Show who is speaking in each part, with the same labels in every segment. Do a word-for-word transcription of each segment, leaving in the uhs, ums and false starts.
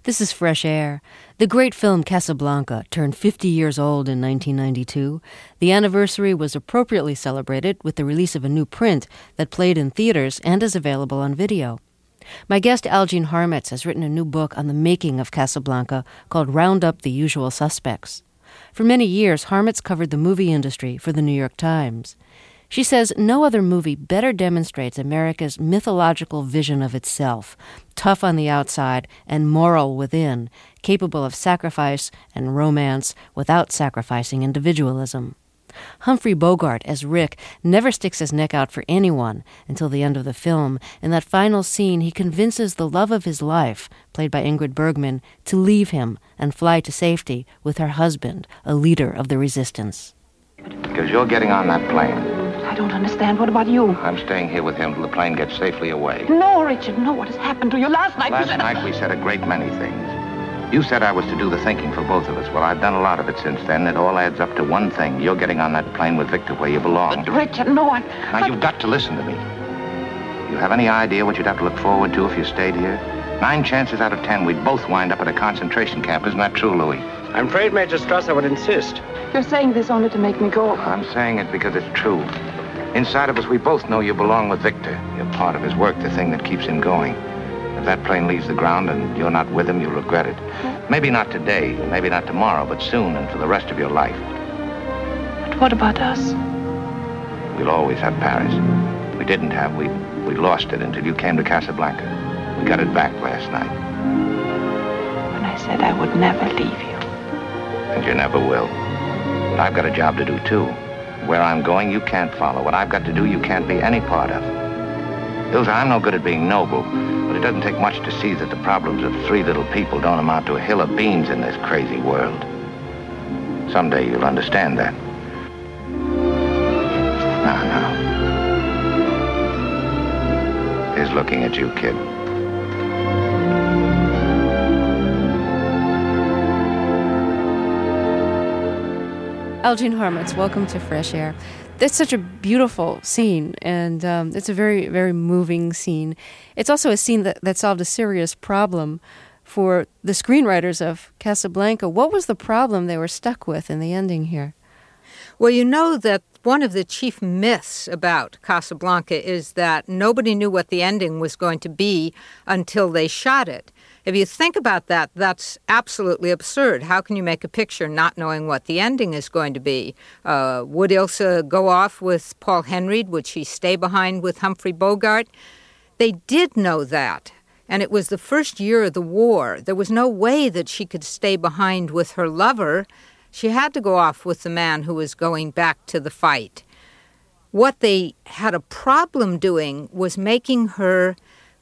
Speaker 1: This is Fresh Air. The great film Casablanca turned fifty years old in nineteen ninety-two. The anniversary was appropriately celebrated with the release of a new print that played in theaters and is available on video. My guest Algene Harmetz has written a new book on the making of Casablanca called Round Up the Usual Suspects. For many years, Harmetz covered the movie industry for the New York Times. She says no other movie better demonstrates America's mythological vision of itself, tough on the outside and moral within, capable of sacrifice and romance without sacrificing individualism. Humphrey Bogart, as Rick, never sticks his neck out for anyone until the end of the film. In that final scene, he convinces the love of his life, played by Ingrid Bergman, to leave him and fly to safety with her husband, a leader of the resistance.
Speaker 2: Because you're getting on that plane.
Speaker 3: I don't understand. What about you?
Speaker 2: I'm staying here with him till the plane gets safely away.
Speaker 3: No, Richard, no. What has happened to you? Last night
Speaker 2: Last
Speaker 3: you said...
Speaker 2: night we said a great many things. You said I was to do the thinking for both of us. Well, I've done a lot of it since then. It all adds up to one thing. You're getting on that plane with Victor where you belong.
Speaker 3: But, Richard, no, I...
Speaker 2: Now,
Speaker 3: but...
Speaker 2: you've got to listen to me. You have any idea what you'd have to look forward to if you stayed here? Nine chances out of ten, we'd both wind up at a concentration camp. Isn't that true, Louis?
Speaker 4: I'm afraid Major Strasser would insist.
Speaker 3: You're saying this only to make me go.
Speaker 2: I'm saying it because it's true. Inside of us, we both know you belong with Victor. You're part of his work, the thing that keeps him going. If that plane leaves the ground and you're not with him, you'll regret it. Maybe not today, maybe not tomorrow, but soon and for the rest of your life.
Speaker 3: But what about us?
Speaker 2: We'll always have Paris. We didn't have. We we lost it until you came to Casablanca. We got it back last night.
Speaker 3: When I said I would never leave you.
Speaker 2: And you never will. But I've got a job to do, too. Where I'm going, you can't follow. What I've got to do, you can't be any part of. Ilsa, I'm no good at being noble, but it doesn't take much to see that the problems of three little people don't amount to a hill of beans in this crazy world. Someday you'll understand that. Now, now. Here's looking at you, kid.
Speaker 1: Algene Harmetz, welcome to Fresh Air. That's such a beautiful scene, and um, it's a very, very moving scene. It's also a scene that, that solved a serious problem for the screenwriters of Casablanca. What was the problem they were stuck with in the ending here?
Speaker 5: Well, you know that one of the chief myths about Casablanca is that nobody knew what the ending was going to be until they shot it. If you think about that, that's absolutely absurd. How can you make a picture not knowing what the ending is going to be? Uh, would Ilsa go off with Paul Henreid? Would she stay behind with Humphrey Bogart? They did know that, and it was the first year of the war. There was no way that she could stay behind with her lover. She had to go off with the man who was going back to the fight. What they had a problem doing was making her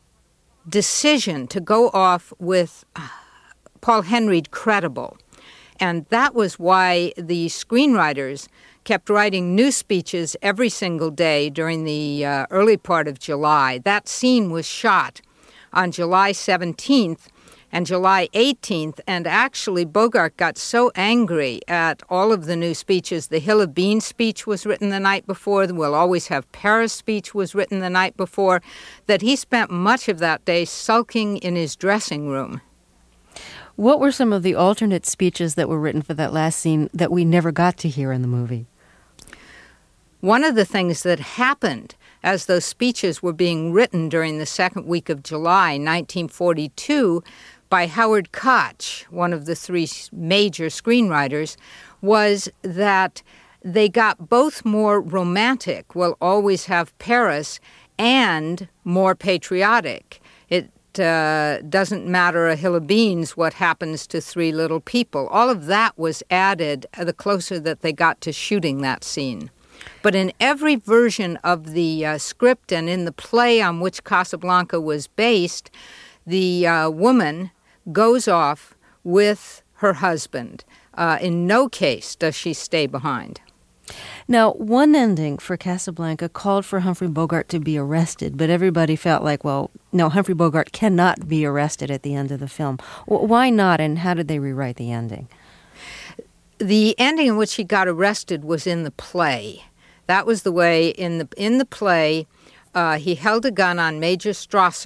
Speaker 5: decision to go off with Paul Henreid credible. And that was why the screenwriters kept writing new speeches every single day during the uh, early part of July. That scene was shot on July seventeenth and July eighteenth, and actually Bogart got so angry at all of the new speeches. The Hill of Beans speech was written the night before, the We'll Always Have Paris speech was written the night before, that he spent much of that day sulking in his dressing room.
Speaker 1: What were some of the alternate speeches that were written for that last scene that we never got to hear in the movie?
Speaker 5: One of the things that happened as those speeches were being written during the second week of July nineteen forty-two by Howard Koch, one of the three major screenwriters, was that they got both more romantic, We'll Always Have Paris, and more patriotic. It uh, doesn't matter a hill of beans what happens to three little people. All of that was added the closer that they got to shooting that scene. But in every version of the uh, script and in the play on which Casablanca was based, the uh, woman goes off with her husband. Uh, in no case does she stay behind.
Speaker 1: Now, one ending for Casablanca called for Humphrey Bogart to be arrested, but everybody felt like, well, no, Humphrey Bogart cannot be arrested at the end of the film. Why not, and how did they rewrite the ending?
Speaker 5: The ending in which he got arrested was in the play. That was the way in the in the play. Uh, he held a gun on Major Strasser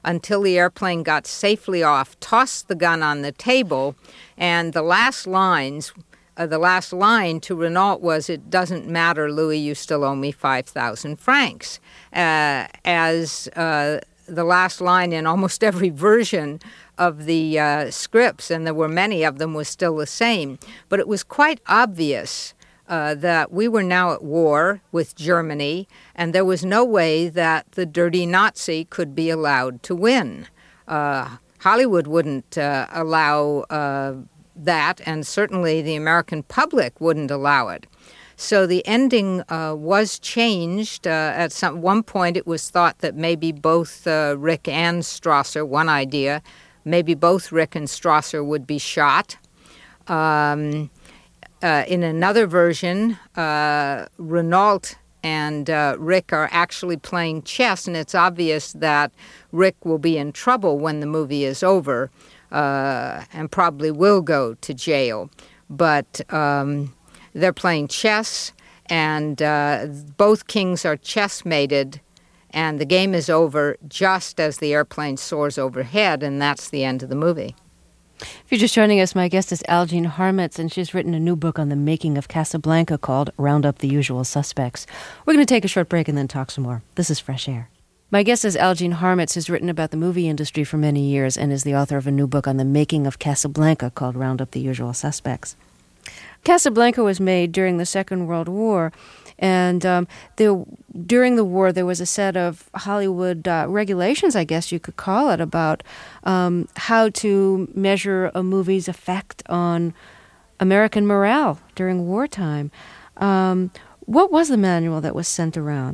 Speaker 5: until the airplane got safely off, tossed the gun on the table, and the last lines, uh, the last line to Renault was, "It doesn't matter, Louis, you still owe me five thousand francs," uh, as uh, the last line in almost every version of the uh, scripts, and there were many of them, was still the same. But it was quite obvious uh, that we were now at war with Germany, and there was no way that the dirty Nazi could be allowed to win. Uh, Hollywood wouldn't uh, allow uh, that, and certainly the American public wouldn't allow it. So the ending uh, was changed. Uh, at some one point, it was thought that maybe both uh, Rick and Strasser, one idea, maybe both Rick and Strasser would be shot. Um, uh, in another version, uh, Renault and uh, Rick are actually playing chess, and it's obvious that Rick will be in trouble when the movie is over uh, and probably will go to jail. But um, they're playing chess, and uh, both kings are chess-mated, and the game is over just as the airplane soars overhead, and that's the end of the movie.
Speaker 1: If you're just joining us, my guest is Algene Harmitz, and she's written a new book on the making of Casablanca called Round Up the Usual Suspects. We're going to take a short break and then talk some more. This is Fresh Air. My guest is Algene Harmitz, who's written about the movie industry for many years and is the author of a new book on the making of Casablanca called Round Up the Usual Suspects. Casablanca was made during the Second World War, and um, there, during the war there was a set of Hollywood uh, regulations, I guess you could call it, about um, how to measure a movie's effect on American morale during wartime. Um, what was the manual that was sent around?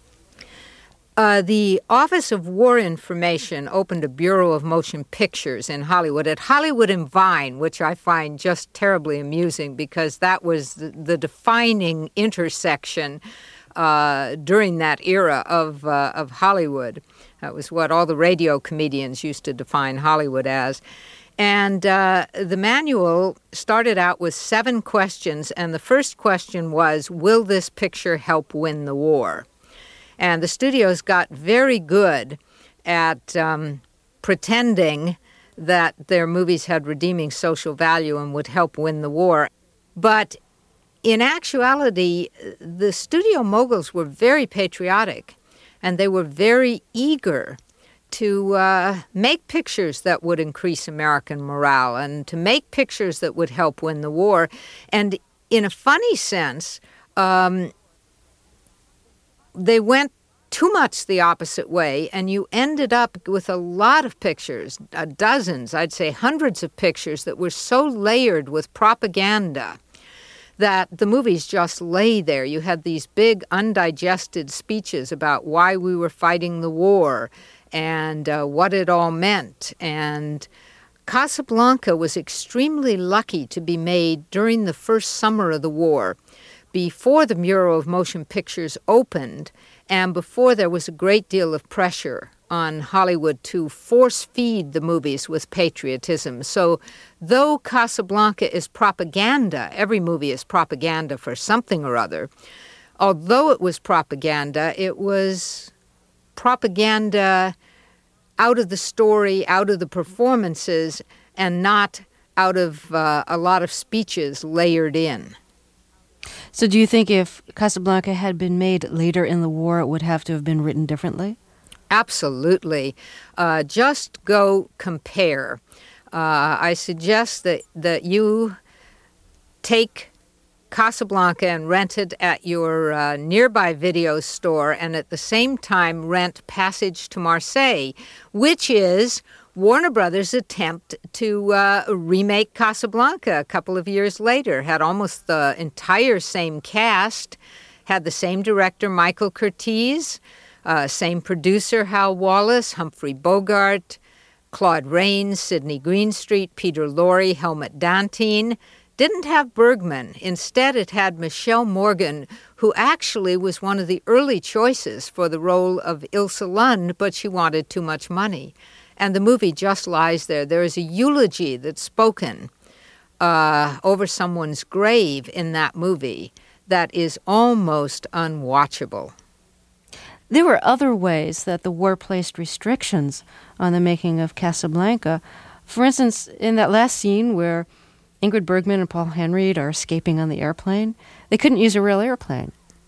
Speaker 5: Uh, the Office of War Information opened a Bureau of Motion Pictures in Hollywood at Hollywood and Vine, which I find just terribly amusing because that was the, the defining intersection uh, during that era of uh, of Hollywood. That was what all the radio comedians used to define Hollywood as. And uh, the manual started out with seven questions, and the first question was, will this picture help win the war? And the studios got very good at um, pretending that their movies had redeeming social value and would help win the war. But in actuality, the studio moguls were very patriotic, and they were very eager to uh, make pictures that would increase American morale and to make pictures that would help win the war. And in a funny sense, um, they went too much the opposite way, and you ended up with a lot of pictures, uh, dozens, I'd say hundreds of pictures that were so layered with propaganda that the movies just lay there. You had these big undigested speeches about why we were fighting the war and uh, what it all meant. And Casablanca was extremely lucky to be made during the first summer of the war, before the Bureau of Motion Pictures opened, and before there was a great deal of pressure on Hollywood to force-feed the movies with patriotism. So though Casablanca is propaganda, every movie is propaganda for something or other, although it was propaganda, it was propaganda out of the story, out of the performances, and not out of uh, a lot of speeches layered in.
Speaker 1: So do you think if Casablanca had been made later in the war, it would have to have been written differently?
Speaker 5: Absolutely. Uh, just go compare. Uh, I suggest that, that you take Casablanca and rent it at your uh, nearby video store, and at the same time rent Passage to Marseille, which is Warner Brothers' attempt to uh, remake Casablanca a couple of years later. Had almost the entire same cast, had the same director, Michael Curtiz, uh, same producer, Hal Wallace, Humphrey Bogart, Claude Rains, Sidney Greenstreet, Peter Lorre, Helmut Dantine. Didn't have Bergman. Instead, it had Michelle Morgan, who actually was one of the early choices for the role of Ilse Lund, but she wanted too much money. And the movie just lies there. There is a eulogy that's spoken uh, over someone's grave in that movie that is almost unwatchable.
Speaker 1: There were other ways that the war placed restrictions on the making of Casablanca. For instance, in that last scene where Ingrid Bergman and Paul Henreid are escaping on the airplane, they couldn't use a real airplane.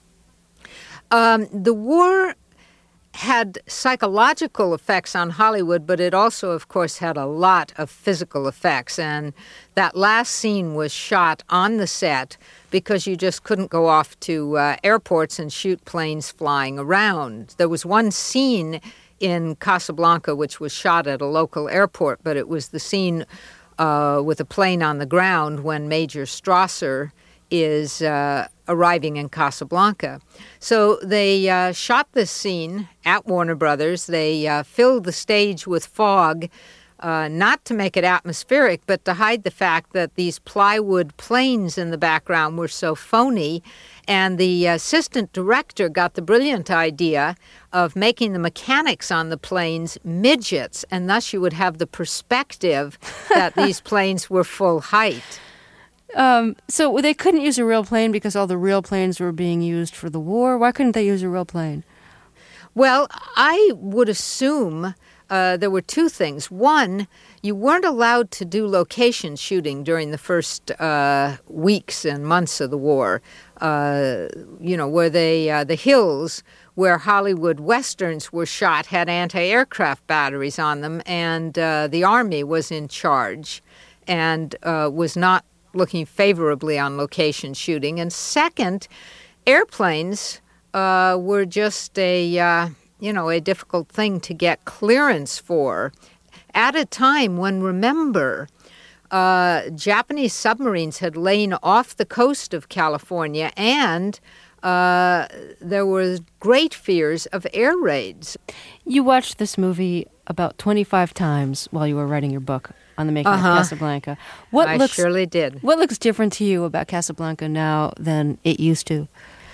Speaker 5: Um, the war had psychological effects on Hollywood, but it also, of course, had a lot of physical effects. And that last scene was shot on the set because you just couldn't go off to uh, airports and shoot planes flying around. There was one scene in Casablanca which was shot at a local airport, but it was the scene uh, with a plane on the ground when Major Strasser is uh, arriving in Casablanca. So they uh, shot this scene at Warner Brothers. They uh, filled the stage with fog, uh, not to make it atmospheric, but to hide the fact that these plywood planes in the background were so phony. And the assistant director got the brilliant idea of making the mechanics on the planes midgets, and thus you would have the perspective that these planes were full height.
Speaker 1: Um, so they couldn't use a real plane because all the real planes were being used for the war? Why couldn't they use a real plane?
Speaker 5: Well, I would assume uh, there were two things. One, you weren't allowed to do location shooting during the first uh, weeks and months of the war. Uh, you know, where they, uh, the hills where Hollywood westerns were shot had anti-aircraft batteries on them, and uh, the Army was in charge and uh, was not looking favorably on location shooting. And second, airplanes uh, were just a, uh, you know, a difficult thing to get clearance for at a time when, remember, uh, Japanese submarines had lain off the coast of California, and uh, there were great fears of air raids.
Speaker 1: You watched this movie about twenty-five times while you were writing your book on the making
Speaker 5: uh-huh.
Speaker 1: of Casablanca. What
Speaker 5: I
Speaker 1: looks,
Speaker 5: surely did.
Speaker 1: What looks different to you about Casablanca now than it used to?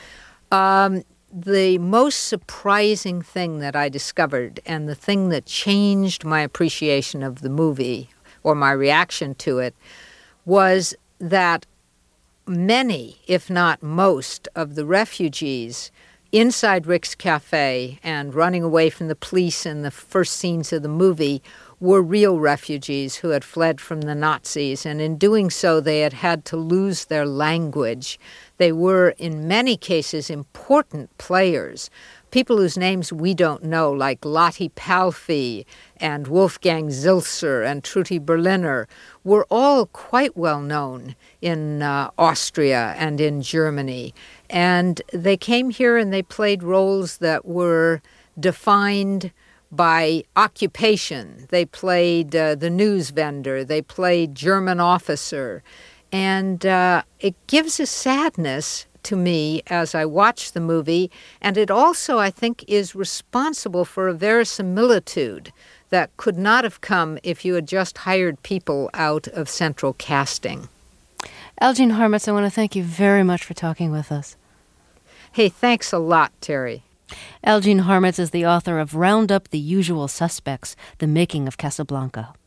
Speaker 5: Um, the most surprising thing that I discovered, and the thing that changed my appreciation of the movie or my reaction to it, was that many, if not most, of the refugees inside Rick's Cafe and running away from the police in the first scenes of the movie were real refugees who had fled from the Nazis, and in doing so they had had to lose their language. They were, in many cases, important players, people whose names we don't know, like Lotte Palfi and Wolfgang Zilzer and Trutti Berliner, were all quite well known in uh, Austria and in Germany. And they came here and they played roles that were defined by occupation. They played uh, the news vendor. They played German officer. And uh, it gives a sadness to me as I watch the movie, and it also, I think, is responsible for a verisimilitude that could not have come if you had just hired people out of central casting.
Speaker 1: Elgene Harmetz, I want to thank you very much for talking with us.
Speaker 5: Hey, thanks a lot, Terry.
Speaker 1: Elgene Harmetz is the author of Round Up the Usual Suspects, The Making of Casablanca.